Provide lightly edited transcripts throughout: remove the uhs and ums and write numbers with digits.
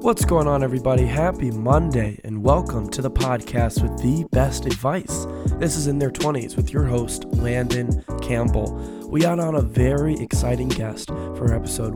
What's going on, everybody? Happy Monday and welcome to the podcast with the best advice. This is In Their 20s with your host, Landon Campbell. We got on a very exciting guest for episode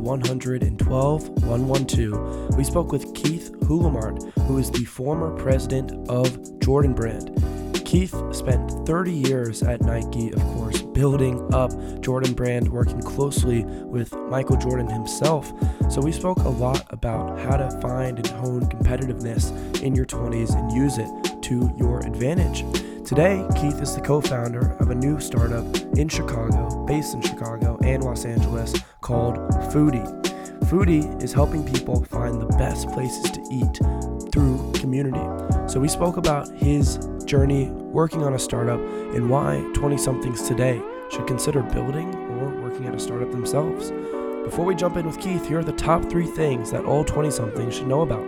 112. We spoke with Keith Houlemard, who is the former president of Jordan Brand. Keith spent 30 years at Nike, of course, building up Jordan Brand, working closely with Michael Jordan himself. So we spoke a lot about how to find and hone competitiveness in your 20s and use it to your advantage. Today, Keith is the co-founder of a new startup in Chicago, based in Chicago and Los Angeles, called Foodie. Foodie is helping people find the best places to eat through community. So we spoke about his journey working on a startup and why 20-somethings today should consider building or working at a startup themselves. Before we jump in with Keith, here are the top 3 things that all 20-somethings should know about.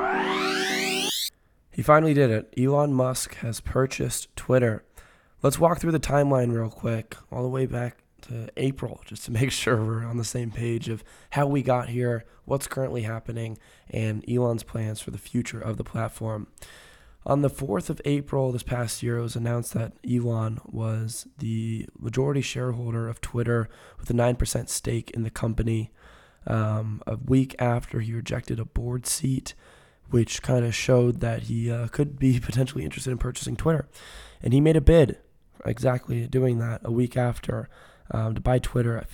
He finally did it. Elon Musk has purchased Twitter. Let's walk through the timeline real quick, all the way back to April, just to make sure we're on the same page of how we got here, what's currently happening, and Elon's plans for the future of the platform. On the 4th of April this past year, it was announced that Elon was the majority shareholder of Twitter with a 9% stake in the company. A week after, he rejected a board seat, which kind of showed that he could be potentially interested in purchasing Twitter. And he made a bid, exactly doing that, a week after, to buy Twitter at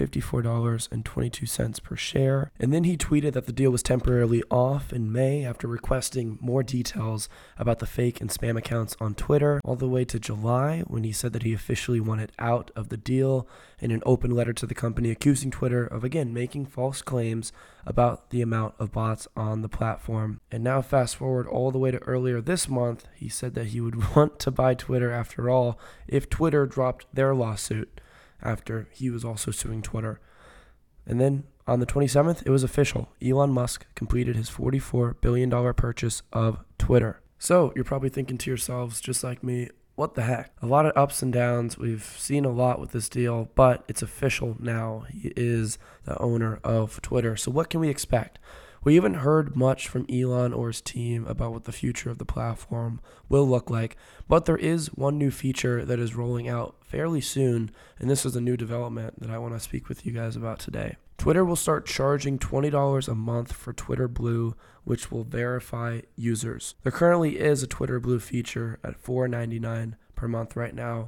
$54.22 per share. And then he tweeted that the deal was temporarily off in May after requesting more details about the fake and spam accounts on Twitter, all the way to July when he said that he officially wanted out of the deal in an open letter to the company accusing Twitter of, again, making false claims about the amount of bots on the platform. And now fast forward all the way to earlier this month, he said that he would want to buy Twitter after all if Twitter dropped their lawsuit after he was also suing Twitter. And then on the 27th, it was official. Elon Musk completed his $44 billion purchase of Twitter. So you're probably thinking to yourselves, just like me, what the heck? A lot of ups and downs. We've seen a lot with this deal, but it's official now. He is the owner of Twitter. So what can we expect? We haven't heard much from Elon or his team about what the future of the platform will look like, but there is one new feature that is rolling out fairly soon, and this is a new development that I want to speak with you guys about today. Twitter will start charging $20 a month for Twitter Blue, which will verify users. There currently is a Twitter Blue feature at $4.99 per month right now.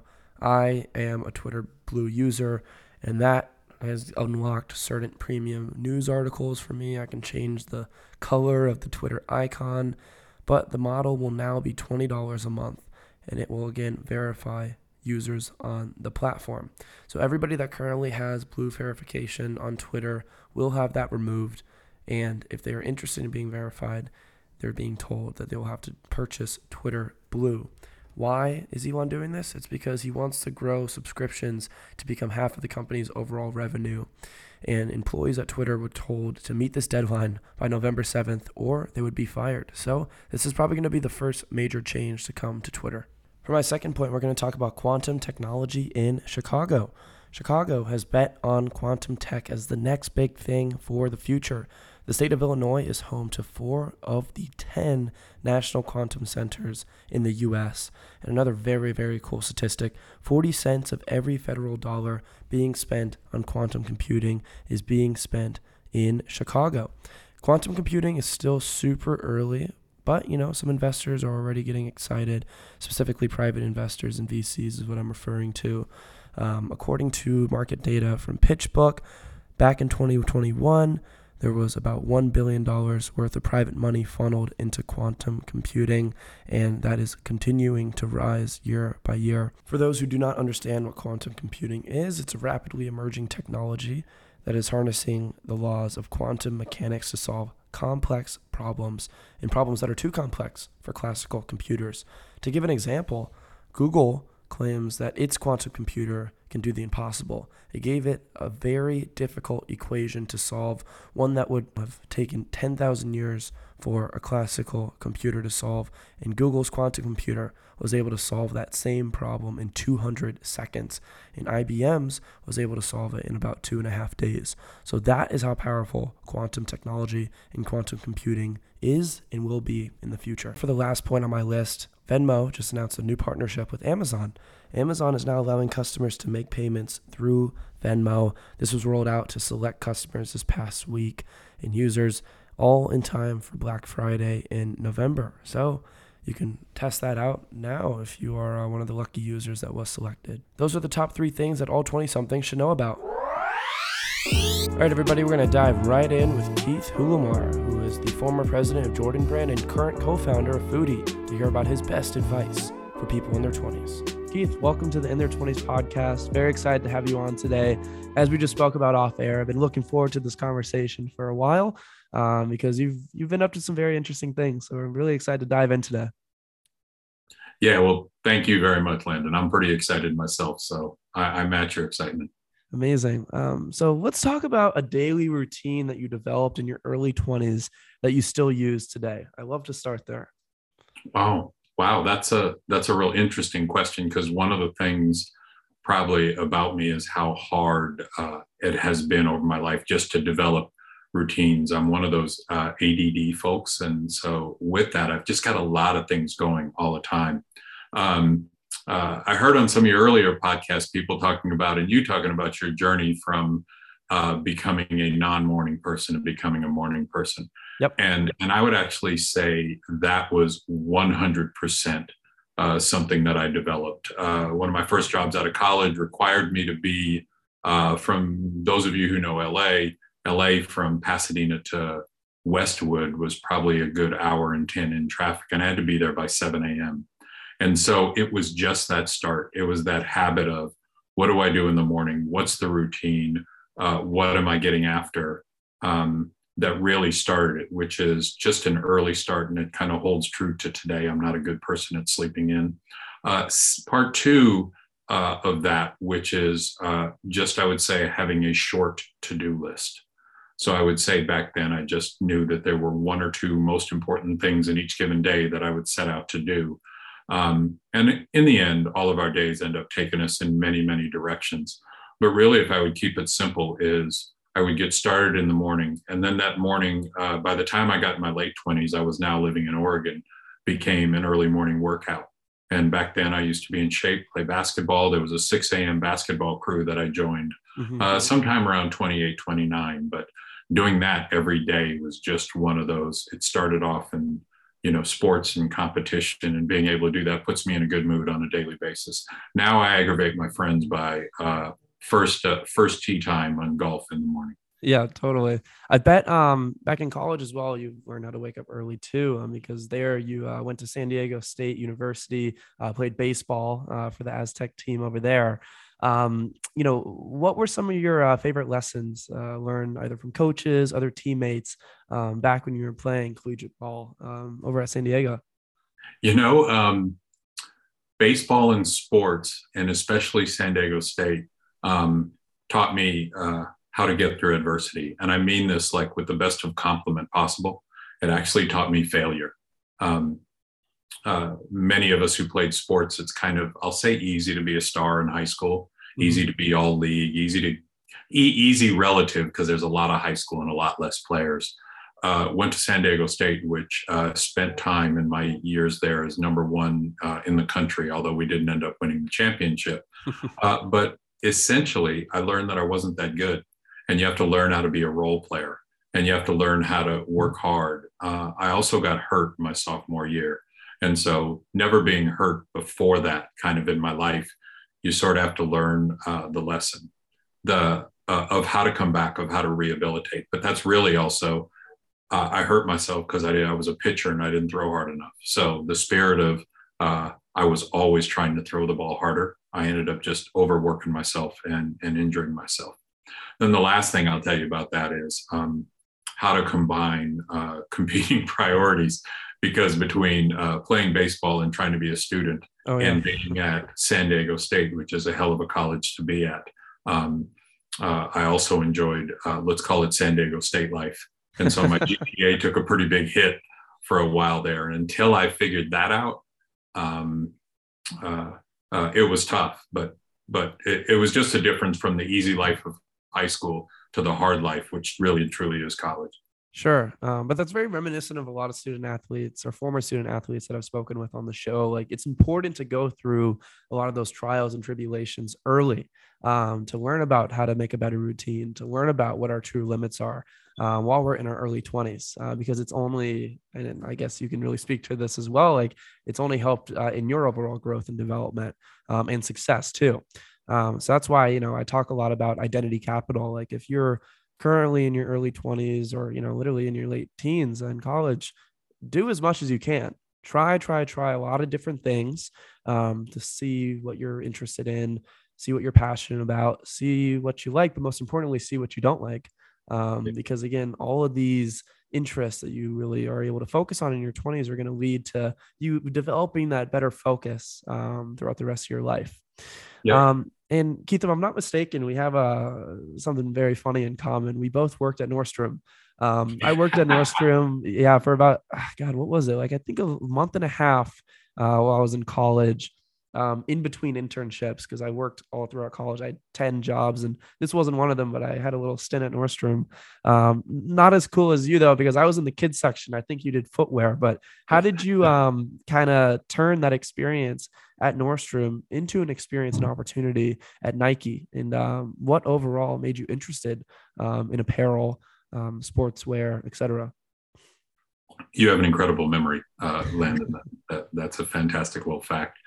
I am a Twitter Blue user, and that has unlocked certain premium news articles for me. I can change the color of the Twitter icon, but the model will now be $20 a month, and it will again verify users on the platform. So everybody that currently has Blue verification on Twitter will have that removed, and if they are interested in being verified, they're being told that they will have to purchase Twitter Blue. Why is Elon doing this? It's because he wants to grow subscriptions to become half of the company's overall revenue. And employees at Twitter were told to meet this deadline by November 7th or they would be fired. So this is probably going to be the first major change to come to Twitter. For my second point, we're going to talk about quantum technology in Chicago. Chicago has bet on quantum tech as the next big thing for the future. The state of Illinois is home to 4 of the 10 national quantum centers in the U.S. And another very, very cool statistic, 40 cents of every federal dollar being spent on quantum computing is being spent in Chicago. Quantum computing is still super early, but, some investors are already getting excited, specifically private investors and VCs is what I'm referring to. According to market data from PitchBook, back in 2021, there was about $1 billion worth of private money funneled into quantum computing, and that is continuing to rise year by year. For those who do not understand what quantum computing is, it's a rapidly emerging technology that is harnessing the laws of quantum mechanics to solve complex problems and problems that are too complex for classical computers. To give an example, Google claims that its quantum computer can do the impossible. It gave it a very difficult equation to solve, one that would have taken 10,000 years for a classical computer to solve, and Google's quantum computer was able to solve that same problem in 200 seconds, and IBM's was able to solve it in about 2.5 days. So that is how powerful quantum technology and quantum computing is and will be in the future. For the last point on my list, Venmo just announced a new partnership with Amazon. Amazon is now allowing customers to make payments through Venmo. This was rolled out to select customers this past week and users, all in time for Black Friday in November. So you can test that out now if you are one of the lucky users that was selected. Those are the top 3 things that all 20-somethings should know about. All right, everybody, we're going to dive right in with Keith Hulamar, who is the former president of Jordan Brand and current co-founder of Foodie, to hear about his best advice for people in their 20s. Keith, welcome to the In Their 20s podcast. Very excited to have you on today. As we just spoke about off air, I've been looking forward to this conversation for a while because you've been up to some very interesting things. So we're really excited to dive in today. Yeah, well, thank you very much, Landon. I'm pretty excited myself, so I match your excitement. Amazing. So let's talk about a daily routine that you developed in your early 20s that you still use today. I love to start there. Wow. That's a real interesting question, because one of the things probably about me is how hard it has been over my life just to develop routines. I'm one of those ADD folks. And so with that, I've just got a lot of things going all the time. I heard on some of your earlier podcasts, people talking about, and you talking about your journey from becoming a non-morning person to becoming a morning person. Yep. And I would actually say that was 100% something that I developed. One of my first jobs out of college required me to be, from those of you who know LA from Pasadena to Westwood was probably a good hour and 10 in traffic, and I had to be there by 7 a.m. And so it was just that start. It was that habit of, what do I do in the morning? What's the routine? What am I getting after? That really started it, which is just an early start. And it kind of holds true to today. I'm not a good person at sleeping in. Part 2 of that, which is just, I would say, having a short to-do list. So I would say back then, I just knew that there were 1 or 2 most important things in each given day that I would set out to do. And in the end, all of our days end up taking us in many, many directions. But really, if I would keep it simple, is I would get started in the morning. And then that morning, by the time I got in my late 20s, I was now living in Oregon, became an early morning workout. And back then I used to be in shape, play basketball. There was a 6 a.m. basketball crew that I joined sometime around 28, 29. But doing that every day was just one of those. It started off in sports and competition, and being able to do that puts me in a good mood on a daily basis. Now I aggravate my friends by first tee time on golf in the morning. Yeah, totally. I bet back in college as well, you learned how to wake up early too, because there you went to San Diego State University, played baseball for the Aztec team over there. What were some of your favorite lessons learned either from coaches, other teammates back when you were playing collegiate ball over at San Diego? Baseball and sports, and especially San Diego State, taught me how to get through adversity. And I mean this like with the best of compliment possible. It actually taught me failure. Many of us who played sports, it's kind of, I'll say, easy to be a star in high school, easy to be all league, easy relative, because there's a lot of high school and a lot less players. Went to San Diego State, which spent time in my years there as number 1 in the country, although we didn't end up winning the championship. But essentially, I learned that I wasn't that good. And you have to learn how to be a role player, and you have to learn how to work hard. I also got hurt my sophomore year. And so never being hurt before that kind of in my life, you sort of have to learn the lesson of how to come back, of how to rehabilitate. But that's really also, I hurt myself because I was a pitcher and I didn't throw hard enough. So the spirit of I was always trying to throw the ball harder, I ended up just overworking myself and injuring myself. Then the last thing I'll tell you about that is how to combine competing priorities, because between playing baseball and trying to be a student, Oh yeah. and being at San Diego State, which is a hell of a college to be at. Um, I also enjoyed, let's call it San Diego State life. And so my GPA took a pretty big hit for a while there. And until I figured that out, um, it was tough. But it was just a difference from the easy life of high school to the hard life, which really and truly is college. Sure. But that's very reminiscent of a lot of student athletes or former student athletes that I've spoken with on the show. Like, it's important to go through a lot of those trials and tribulations early, to learn about how to make a better routine, to learn about what our true limits are, while we're in our early 20s, because it's only, and I guess you can really speak to this as well, like it's only helped in your overall growth and development, and success too. So that's why, I talk a lot about identity capital. Like, if you're currently in your early 20s, or literally in your late teens in college, do as much as you can. Try a lot of different things, to see what you're interested in, see what you're passionate about, see what you like, but most importantly, see what you don't like. Because again, all of these interests that you really are able to focus on in your 20s are going to lead to you developing that better focus, throughout the rest of your life. Yeah. And Keith, if I'm not mistaken, we have something very funny in common. We both worked at Nordstrom. I worked at Nordstrom, yeah, for about, God, what was it? Like, I think a month and a half, while I was in college, in between internships, because I worked all throughout college. I had 10 jobs, and this wasn't one of them, but I had a little stint at Nordstrom. Not as cool as you, though, because I was in the kids section. I think you did footwear, but how did you kind of turn that experience at Nordstrom into an experience and opportunity at Nike? And what overall made you interested in apparel, sportswear, etc.? You have an incredible memory, Landon. That's a fantastic little fact.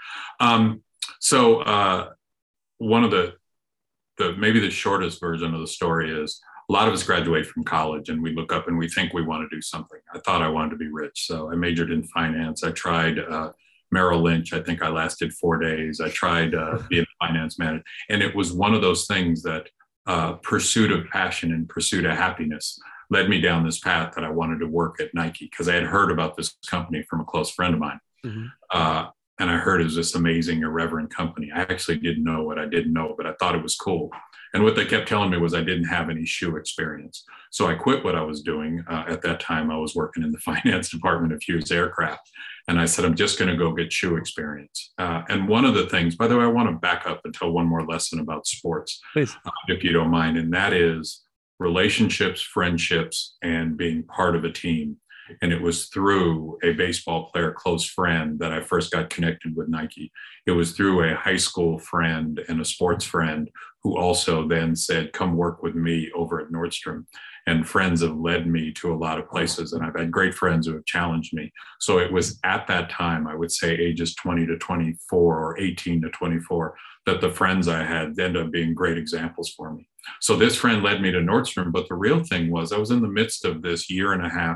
So one of the maybe the shortest version of the story is a lot of us graduate from college and we look up and we think we want to do something. I thought I wanted to be rich, so I majored in finance. I tried Merrill Lynch. I think I lasted 4 days. I tried being a finance manager, and it was one of those things that pursuit of passion and pursuit of happiness led me down this path that I wanted to work at Nike, because I had heard about this company from a close friend of mine. Mm-hmm. And I heard it was this amazing, irreverent company. I actually didn't know what I didn't know, but I thought it was cool. And what they kept telling me was I didn't have any shoe experience. So I quit what I was doing. At that time, I was working in the finance department of Hughes Aircraft. And I said, I'm just going to go get shoe experience. And one of the things, by the way, I want to back up and tell one more lesson about sports, Please. If you don't mind. And that is relationships, friendships, and being part of a team. And it was through a baseball player, close friend, that I first got connected with Nike. It was through a high school friend and a sports friend who also then said, come work with me over at Nordstrom. And friends have led me to a lot of places, and I've had great friends who have challenged me. So it was at that time, I would say ages 20 to 24 or 18 to 24, that the friends I had ended up being great examples for me. So this friend led me to Nordstrom, but the real thing was I was in the midst of this 1.5 year,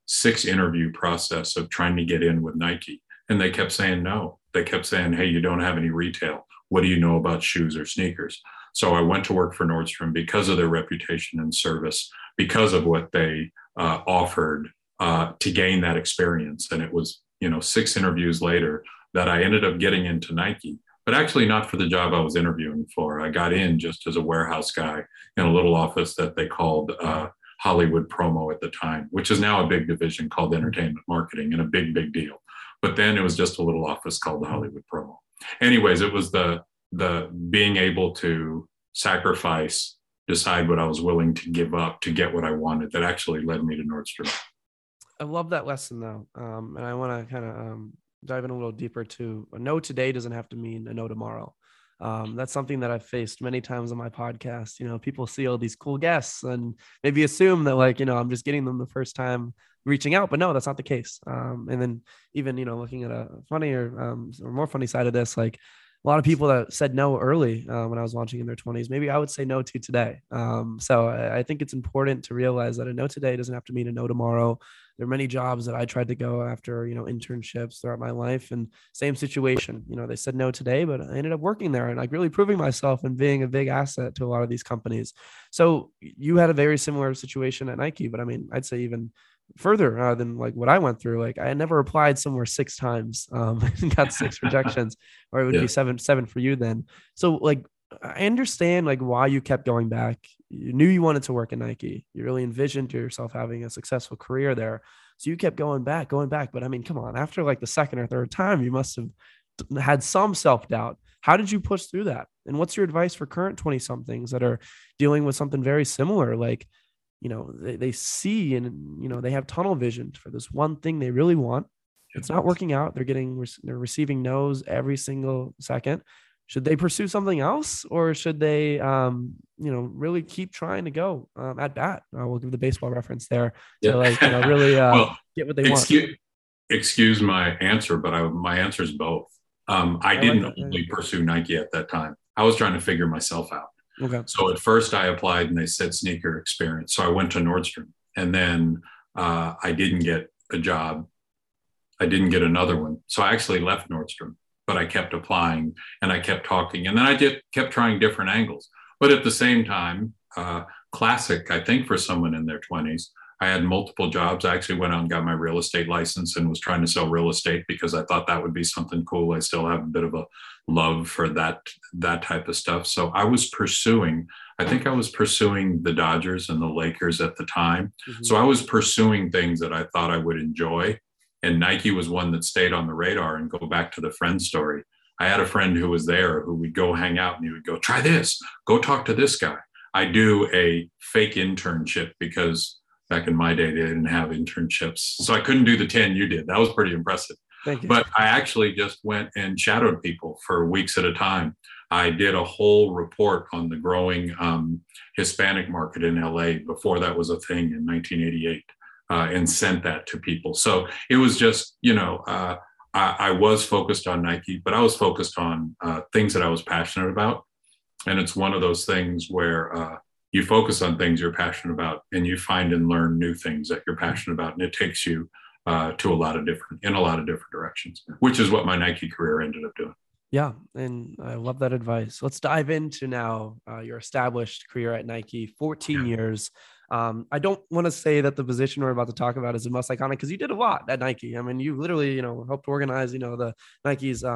6 interview process of trying to get in with Nike. And they kept saying no. They kept saying, hey, you don't have any retail. What do you know about shoes or sneakers? So I went to work for Nordstrom because of their reputation and service, because of what they offered to gain that experience. And it was, 6 interviews later that I ended up getting into Nike, but actually not for the job I was interviewing for. I got in just as a warehouse guy in a little office that they called Hollywood Promo at the time, which is now a big division called Entertainment Marketing, and a big, big deal. But then it was just a little office called the Hollywood Promo. Anyways, it was the being able to sacrifice, decide what I was willing to give up to get what I wanted that actually led me to Nordstrom. I love that lesson, though. And I want to kind of dive in a little deeper too. A no today doesn't have to mean a no tomorrow. That's something that I've faced many times on my podcast. People see all these cool guests and maybe assume that I'm just getting them the first time reaching out, but no, that's not the case. And then even, looking at a funnier or more funny side of this, like a lot of people that said no early when I was launching in their 20s, maybe I would say no to today. So I think it's important to realize that a no today doesn't have to mean a no tomorrow. There are many jobs that I tried to go after, internships throughout my life, and same situation. They said no today, but I ended up working there and like really proving myself and being a big asset to a lot of these companies. So you had a very similar situation at Nike, but I mean, I'd say even further than like what I went through. Like I never applied somewhere 6 times, and got 6 rejections, or it would be Yeah. seven for you then. So like I understand like why you kept going back. You knew you wanted to work at Nike. You really envisioned yourself having a successful career there. So you kept going back, going back. But I mean, come on, after like the second or third time, you must have had some self-doubt. How did you push through that? And what's your advice for current 20 somethings that are dealing with something very similar? Like, they see and, they have tunnel vision for this one thing they really want. It's not working out. They're receiving no's every single second. Should they pursue something else, or should they, really keep trying to go at bat? We'll give the baseball reference there to like, Yeah. really Well, get what they want. excuse my answer, but my answer is both. I I like didn't that. Yeah. only pursue Nike at that time. I was trying to figure myself out. Okay. So at first I applied and they said sneaker experience. So I went to Nordstrom, and then I didn't get a job. I didn't get another one. So I actually left Nordstrom, but I kept applying and I kept talking. And then kept trying different angles. But at the same time, classic, I think, for someone in their 20s, I had multiple jobs. I actually went out and got my real estate license and was trying to sell real estate because I thought that would be something cool. I still have a bit of a love for that type of stuff. So I think I was pursuing the Dodgers and the Lakers at the time. Mm-hmm. So I was pursuing things that I thought I would enjoy. And Nike was one that stayed on the radar. And go back to the friend story. I had a friend who was there who would go hang out and he would go, try this, go talk to this guy. I do a fake internship because back in my day, they didn't have internships. So I couldn't do the 10 you did. That was pretty impressive. Thank you. But I actually just went and shadowed people for weeks at a time. I did a whole report on the growing Hispanic market in LA before that was a thing in 1988, and sent that to people. So it was just, I was focused on Nike, but I was focused on things that I was passionate about. And it's one of those things where you focus on things you're passionate about and you find and learn new things that you're passionate about. And it takes you to a lot of different directions, which is what my Nike career ended up doing. Yeah. And I love that advice. Let's dive into now your established career at Nike, 14 years. I don't want to say that the position we're about to talk about is the most iconic because you did a lot at Nike. I mean, you literally, helped organize, the Nike's,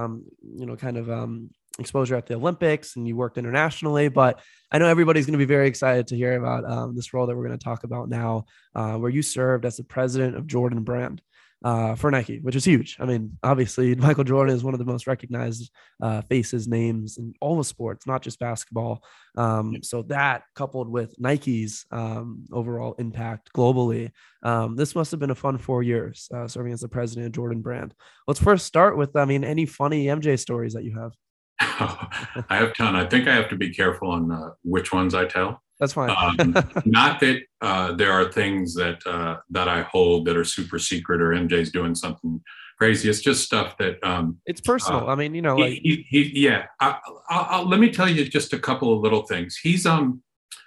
exposure at the Olympics, and you worked internationally. But I know everybody's going to be very excited to hear about this role that we're going to talk about now, where you served as the president of Jordan Brand for Nike, which is huge. I mean, obviously, Michael Jordan is one of the most recognized faces, names in all of sports, not just basketball. So that coupled with Nike's overall impact globally, this must have been a fun 4 years serving as the president of Jordan Brand. Let's first start with, any funny MJ stories that you have. I have a ton. I think I have to be careful on which ones I tell. That's fine. Not that there are things that I hold that are super secret or MJ's doing something crazy. It's just stuff that it's personal. I mean, yeah. Let me tell you just a couple of little things. He's kind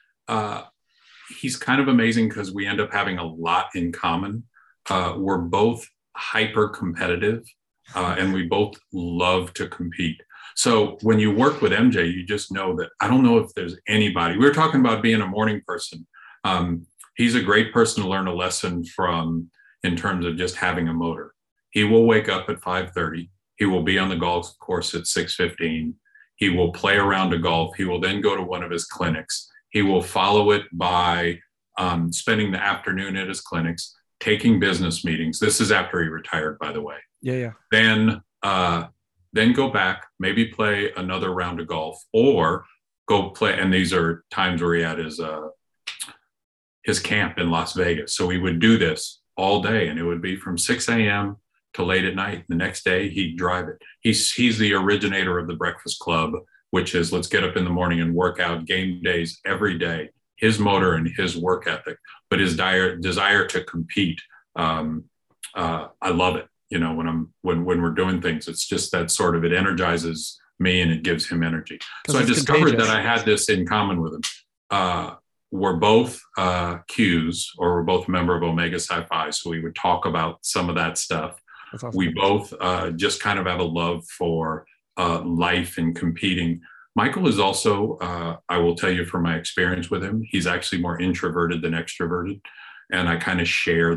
of amazing because we end up having a lot in common. We're both hyper competitive, and we both love to compete. So when you work with MJ, you just know that I don't know if there's anybody. We were talking about being a morning person. He's a great person to learn a lesson from in terms of just having a motor. He will wake up at 5:30. He will be on the golf course at 6:15. He will play around a golf. He will then go to one of his clinics. He will follow it by spending the afternoon at his clinics, taking business meetings. This is after he retired, by the way. Yeah. Then go back, maybe play another round of golf, or go play. And these are times where he had his camp in Las Vegas. So he would do this all day, and it would be from 6 a.m. to late at night. The next day he'd drive it. He's the originator of the Breakfast Club, which is let's get up in the morning and work out, game days every day. His motor and his work ethic, but his desire to compete. I love it. When we're doing things, it's just that sort of, it energizes me and it gives him energy. So I discovered that I had this in common with him. We're both Qs, or we're both a member of Omega Psi Phi. So we would talk about some of that stuff. Awesome. We both just kind of have a love for life and competing. Michael is also, I will tell you from my experience with him, he's actually more introverted than extroverted. And I kind of share that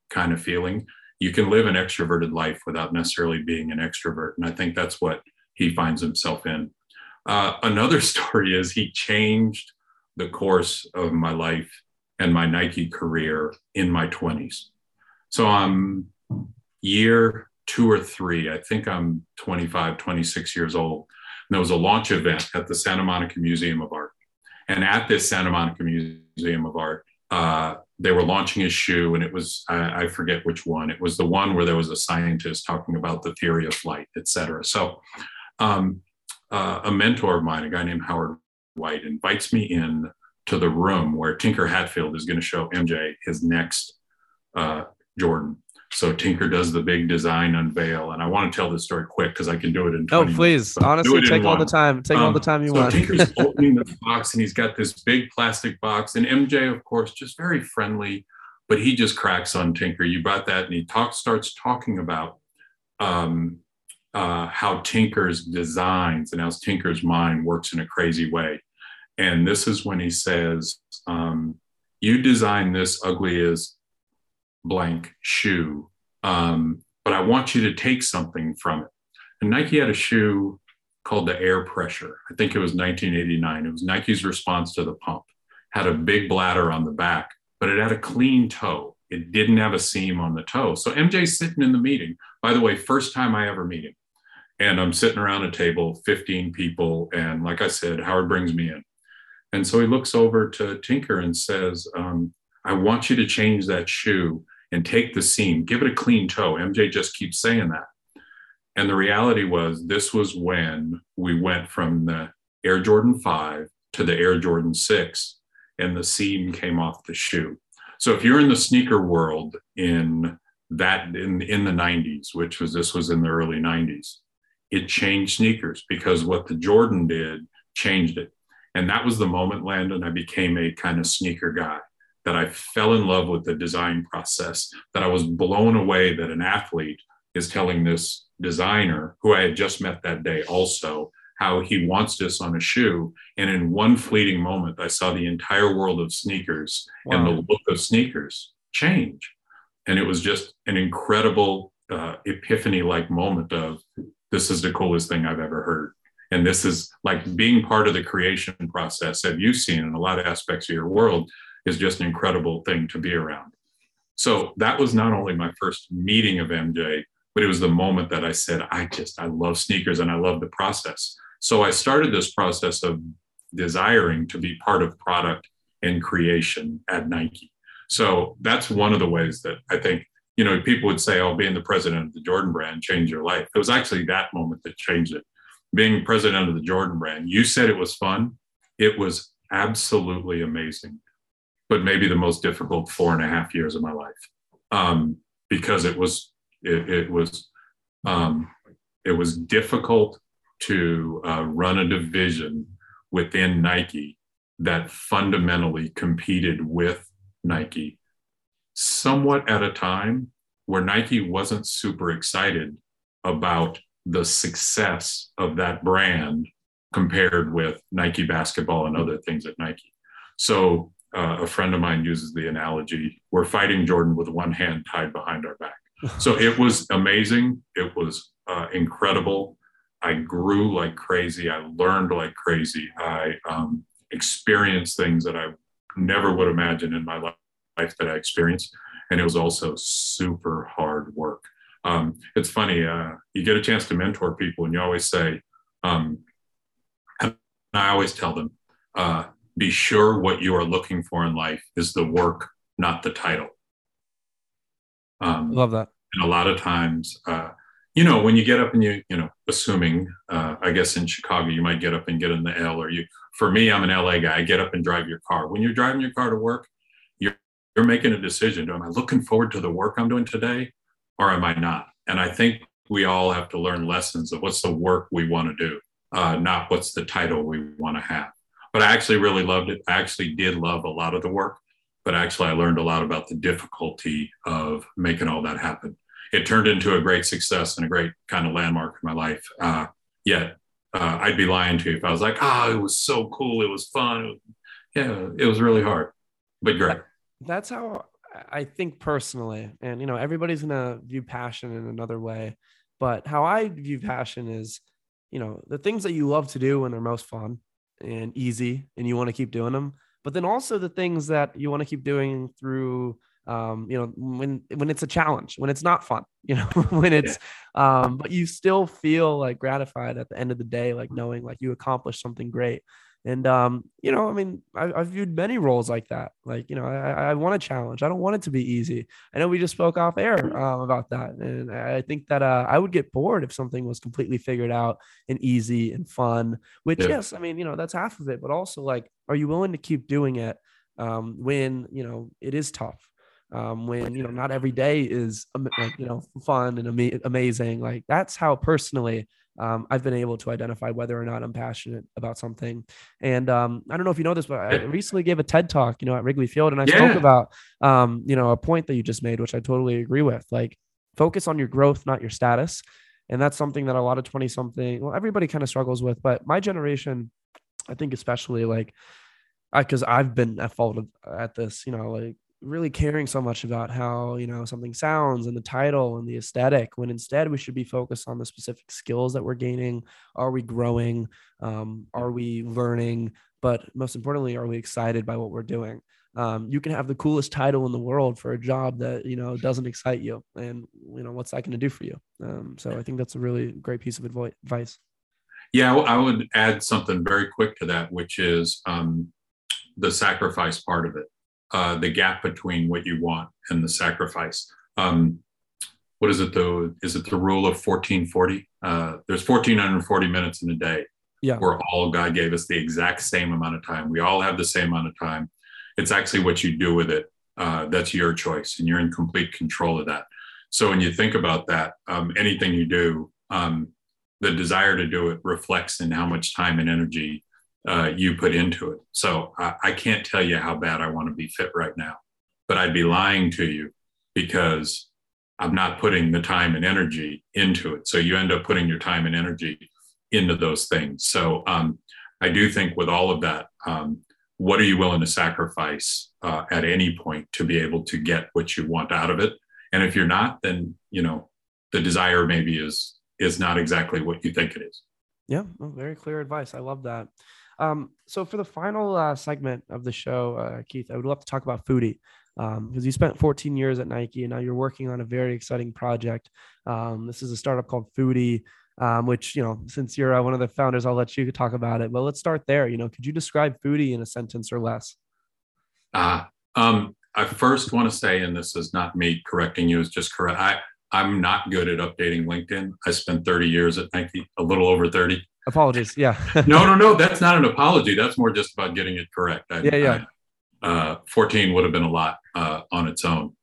kind of feeling. You can live an extroverted life without necessarily being an extrovert. And I think that's what he finds himself in. Another story is he changed the course of my life and my Nike career in my 20s. So I'm year 2 or 3, I think I'm 25, 26 years old. And there was a launch event at the Santa Monica Museum of Art. And at this Santa Monica Museum of Art, they were launching a shoe, and it was, I forget which one. It was the one where there was a scientist talking about the theory of flight, et cetera. So a mentor of mine, a guy named Howard White, invites me in to the room where Tinker Hatfield is going to show MJ his next Jordan. So Tinker does the big design unveil, and I want to tell this story quick because I can do it in 20 minutes. Please, honestly, take all the time. Take all the time you want. So Tinker's opening the box, and he's got this big plastic box, and MJ, of course, just very friendly, but he just cracks on Tinker. You brought that, and he starts talking about how Tinker's designs and how Tinker's mind works in a crazy way. And this is when he says, you designed this ugly as blank shoe, but I want you to take something from it. And Nike had a shoe called the Air Pressure. I think it was 1989. It was Nike's response to the pump. Had a big bladder on the back, but it had a clean toe. It didn't have a seam on the toe. So MJ's sitting in the meeting. By the way, first time I ever meet him. And I'm sitting around a table, 15 people. And like I said, Howard brings me in. And so he looks over to Tinker and says, I want you to change that shoe and take the seam, give it a clean toe. MJ just keeps saying that. And the reality was, this was when we went from the Air Jordan 5 to the Air Jordan 6, and the seam came off the shoe. So if you're in the sneaker world in the 90s, this was in the early 90s, it changed sneakers, because what the Jordan did changed it. And that was the moment, Landon, I became a kind of sneaker guy, that I fell in love with the design process, that I was blown away that an athlete is telling this designer, who I had just met that day also, how he wants this on a shoe. And in one fleeting moment, I saw the entire world of sneakers and the look of sneakers change. And it was just an incredible epiphany-like moment of, this is the coolest thing I've ever heard. And this is like being part of the creation process that you've seen in a lot of aspects of your world is just an incredible thing to be around. So that was not only my first meeting of MJ, but it was the moment that I said, I love sneakers and I love the process. So I started this process of desiring to be part of product and creation at Nike. So that's one of the ways that I think, people would say, oh, being the president of the Jordan brand changed your life. It was actually that moment that changed it. Being president of the Jordan brand, you said it was fun. It was absolutely amazing, but maybe the most difficult 4.5 years of my life, because it was difficult to run a division within Nike that fundamentally competed with Nike, somewhat at a time where Nike wasn't super excited about the success of that brand compared with Nike basketball and other things at Nike. So a friend of mine uses the analogy, we're fighting Jordan with one hand tied behind our back. So it was amazing. It was incredible. I grew like crazy. I learned like crazy. I experienced things that I never would imagine in my life that I experienced. And it was also super hard work. It's funny, you get a chance to mentor people and you always say, and I always tell them, be sure what you are looking for in life is the work, not the title. Love that. And a lot of times, when you get up and assuming, I guess in Chicago, you might get up and get in the L, for me, I'm an LA guy. I get up and drive your car. When you're driving your car to work, you're making a decision. Am I looking forward to the work I'm doing today, or am I not? And I think we all have to learn lessons of what's the work we want to do, not what's the title we want to have. But I actually really loved it. I actually did love a lot of the work, but actually I learned a lot about the difficulty of making all that happen. It turned into a great success and a great kind of landmark in my life. Yet I'd be lying to you if I was like, it was so cool. It was fun. It was really hard, but great. That's how I think personally, and everybody's gonna view passion in another way, but how I view passion is, the things that you love to do when they're most fun and easy, and you want to keep doing them. But then also the things that you want to keep doing through, when it's a challenge, when it's not fun, when Yeah. it's, but you still feel like gratified at the end of the day, like knowing like you accomplished something great. And I mean, I've viewed many roles like that. Like, I want a challenge. I don't want it to be easy. I know we just spoke off air about that, and I think that I would get bored if something was completely figured out and easy and fun. Which, Yeah. yes, I mean, that's half of it. But also, like, are you willing to keep doing it when it is tough? When not every day is like fun and amazing. Like that's how personally I've been able to identify whether or not I'm passionate about something. And I don't know if you know this, but I Yeah. recently gave a TED talk, at Wrigley Field, and I spoke Yeah. about, a point that you just made, which I totally agree with. Like, focus on your growth, not your status. And that's something that a lot of 20 something, well, everybody kind of struggles with, but my generation, I think, especially like, because I've been at fault at this, like really caring so much about how something sounds and the title and the aesthetic, when instead we should be focused on the specific skills that we're gaining. Are we growing? Are we learning? But most importantly, are we excited by what we're doing? You can have the coolest title in the world for a job that doesn't excite you, and what's that going to do for you? So I think that's a really great piece of advice. Yeah, I would add something very quick to that, which is the sacrifice part of it, the gap between what you want and the sacrifice. What is it though? Is it the rule of 1440? There's 1440 minutes in a day. Yeah. We're all, God gave us the exact same amount of time. We all have the same amount of time. It's actually what you do with it. That's your choice, and you're in complete control of that. So when you think about that, anything you do, the desire to do it reflects in how much time and energy you put into it. So I can't tell you how bad I want to be fit right now, but I'd be lying to you because I'm not putting the time and energy into it. So you end up putting your time and energy into those things. So I do think with all of that, what are you willing to sacrifice at any point to be able to get what you want out of it? And if you're not, then the desire maybe is not exactly what you think it is. Yeah, well, very clear advice. I love that. So for the final segment of the show, Keith, I would love to talk about Foodie, because you spent 14 years at Nike and now you're working on a very exciting project. This is a startup called Foodie, which, since you're one of the founders, I'll let you talk about it. But let's start there. Could you describe Foodie in a sentence or less? I first want to say, and this is not me correcting you, it's just correct. I'm not good at updating LinkedIn. I spent 30 years at Nike, a little over 30. Apologies. Yeah. No. That's not an apology. That's more just about getting it correct. Yeah. 14 would have been a lot on its own.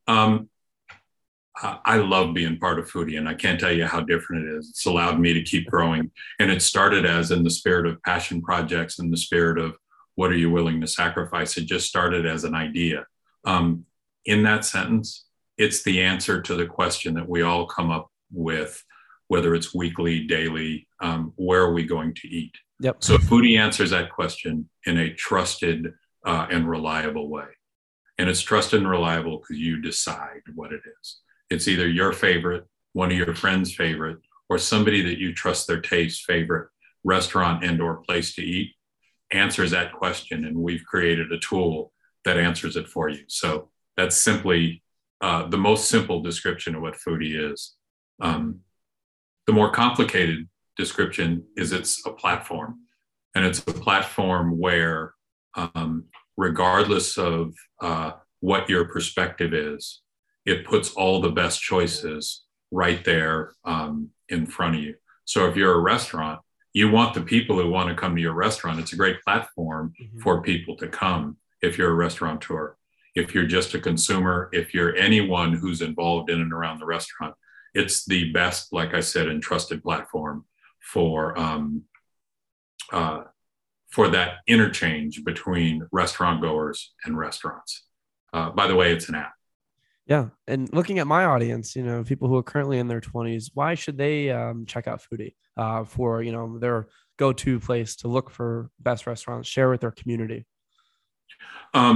I love being part of Foodie, and I can't tell you how different it is. It's allowed me to keep growing. And it started as in the spirit of passion projects, in the spirit of what are you willing to sacrifice? It just started as an idea. In that sentence, it's the answer to the question that we all come up with, whether it's weekly, daily, where are we going to eat? Yep. So Foodie answers that question in a trusted and reliable way. And it's trusted and reliable because you decide what it is. It's either your favorite, one of your friends' favorite, or somebody that you trust their taste favorite restaurant and or place to eat answers that question. And we've created a tool that answers it for you. So that's simply the most simple description of what Foodie is. The more complicated description is it's a platform. And it's a platform where, regardless of what your perspective is, it puts all the best choices right there in front of you. So if you're a restaurant, you want the people who want to come to your restaurant. It's a great platform for people to come if you're a restaurateur. If you're just a consumer, if you're anyone who's involved in and around the restaurant, it's the best, like I said, and trusted platform for that interchange between restaurant goers and restaurants. By the way, it's an app. Yeah. And looking at my audience, people who are currently in their 20s, why should they check out Foodie for, their go-to place to look for best restaurants, share with their community?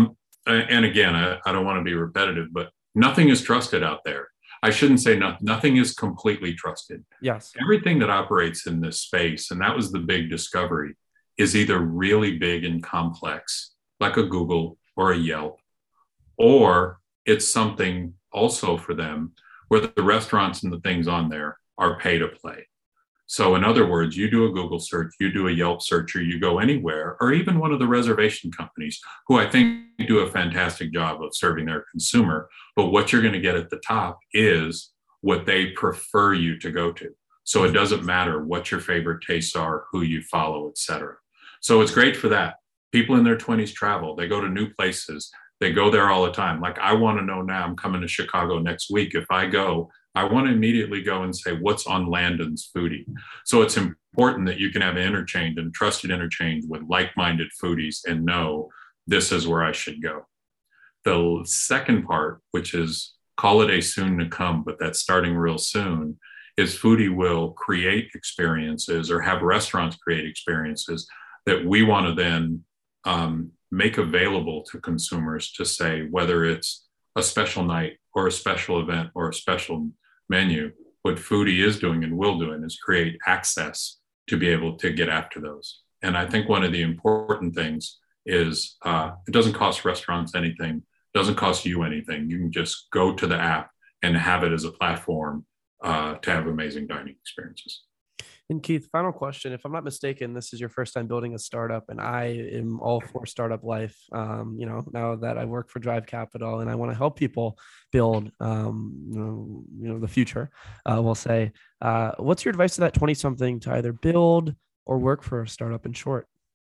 and again, I don't want to be repetitive, but nothing is trusted out there. I shouldn't say nothing is completely trusted. Yes. Everything that operates in this space, and that was the big discovery, is either really big and complex, like a Google or a Yelp, or it's something also for them where the restaurants and the things on there are pay to play. So, in other words, you do a Google search, you do a Yelp search, or you go anywhere, or even one of the reservation companies who I think do a fantastic job of serving their consumer. But what you're going to get at the top is what they prefer you to go to. So it doesn't matter what your favorite tastes are, who you follow, et cetera. So it's great for that. People in their 20s travel, they go to new places, they go there all the time. Like, I want to know now, I'm coming to Chicago next week. If I go, I want to immediately go and say, what's on Landon's Foodie? So it's important that you can have an interchange and trusted interchange with like-minded foodies and know this is where I should go. The second part, which is call it a soon to come, but that's starting real soon, is Foodie will create experiences or have restaurants create experiences that we want to then make available to consumers to say, whether it's a special night or a special event or a special menu, what Foodie is doing and will do is create access to be able to get after those. And I think one of the important things is it doesn't cost restaurants anything, doesn't cost you anything. You can just go to the app and have it as a platform to have amazing dining experiences. And Keith, final question. If I'm not mistaken, this is your first time building a startup, and I am all for startup life. Now that I work for Drive Capital and I want to help people build, the future, we'll say, what's your advice to that 20-something to either build or work for a startup in short?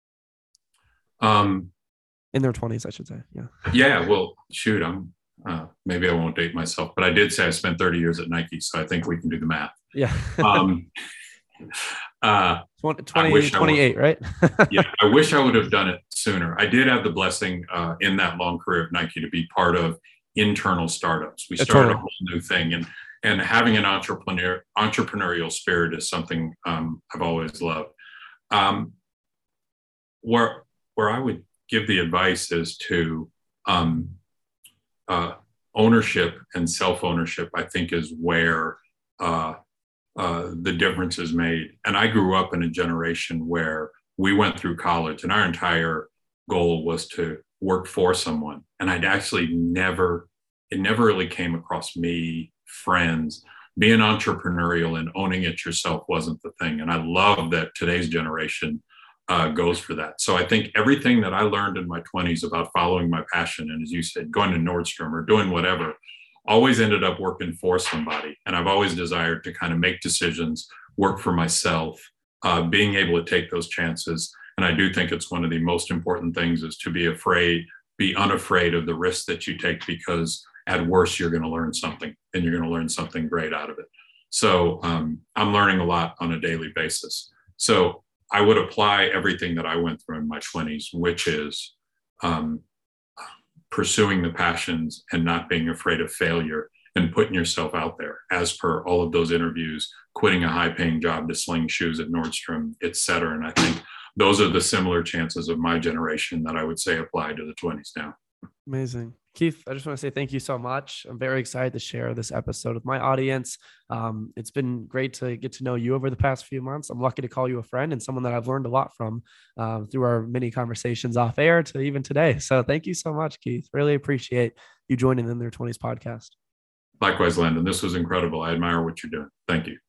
In their 20s, I should say. Yeah. Yeah. Well, shoot, maybe I won't date myself, but I did say I spent 30 years at Nike, so I think we can do the math. Yeah. 28, right? Yeah, I wish I would have done it sooner. I did have the blessing in that long career of Nike to be part of internal startups. We started a whole new thing, and having an entrepreneurial spirit is something I've always loved. Where I would give the advice is to ownership and self-ownership, I think, is where the difference is made. And I grew up in a generation where we went through college and our entire goal was to work for someone. And it never really came across me, friends. Being entrepreneurial and owning it yourself wasn't the thing. And I love that today's generation goes for that. So I think everything that I learned in my 20s about following my passion, and as you said, going to Nordstrom or doing whatever, always ended up working for somebody. And I've always desired to kind of make decisions, work for myself, being able to take those chances. And I do think it's one of the most important things is to be unafraid of the risks that you take, because at worst, you're going to learn something and you're going to learn something great out of it. So I'm learning a lot on a daily basis. So I would apply everything that I went through in my 20s, which is pursuing the passions and not being afraid of failure and putting yourself out there, as per all of those interviews, quitting a high-paying job to sling shoes at Nordstrom, et cetera. And I think those are the similar chances of my generation that I would say apply to the 20s now. Amazing. Keith, I just want to say thank you so much. I'm very excited to share this episode with my audience. It's been great to get to know you over the past few months. I'm lucky to call you a friend and someone that I've learned a lot from through our many conversations off air to even today. So thank you so much, Keith. Really appreciate you joining In Their 20s podcast. Likewise, Landon. This was incredible. I admire what you're doing. Thank you.